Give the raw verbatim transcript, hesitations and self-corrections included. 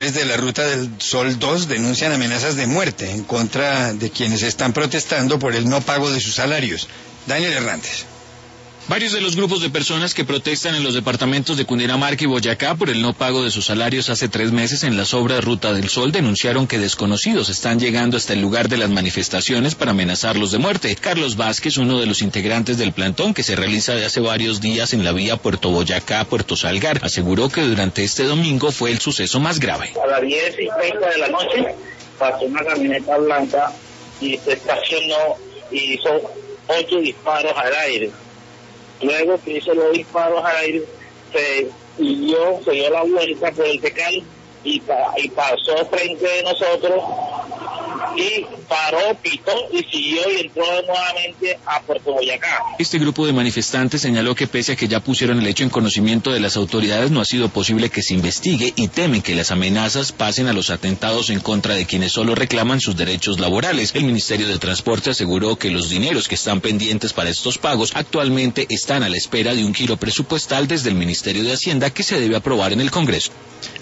manifestantes de la Ruta del Sol dos denuncian amenazas de muerte en contra de quienes están protestando por el no pago de sus salarios. Daniel Hernández. Varios de los grupos de personas que protestan en los departamentos de Cundinamarca y Boyacá por el no pago de sus salarios hace tres meses en las obras Ruta del Sol denunciaron que desconocidos están llegando hasta el lugar de las manifestaciones para amenazarlos de muerte. Carlos Vázquez, uno de los integrantes del plantón que se realiza de hace varios días en la vía Puerto Boyacá-Puerto Salgar, aseguró que durante este domingo fue el suceso más grave. A las diez y treinta de la noche pasó una camioneta blanca y se estacionó y hizo ocho disparos al aire. Luego que hizo los disparos al aire, se siguió, se dio la vuelta por el Tecal y, pa, y pasó frente de nosotros y paró, pitó y siguió y entró nuevamente a Puerto Boyacá. Este grupo de manifestantes señaló que pese a que ya pusieron el hecho en conocimiento de las autoridades, no ha sido posible que se investigue y temen que las amenazas pasen a los atentados en contra de quienes solo reclaman sus derechos laborales. El Ministerio de Transporte aseguró que los dineros que están pendientes para estos pagos actualmente están a la espera de un giro presupuestal desde el Ministerio de Hacienda que se debe aprobar en el Congreso.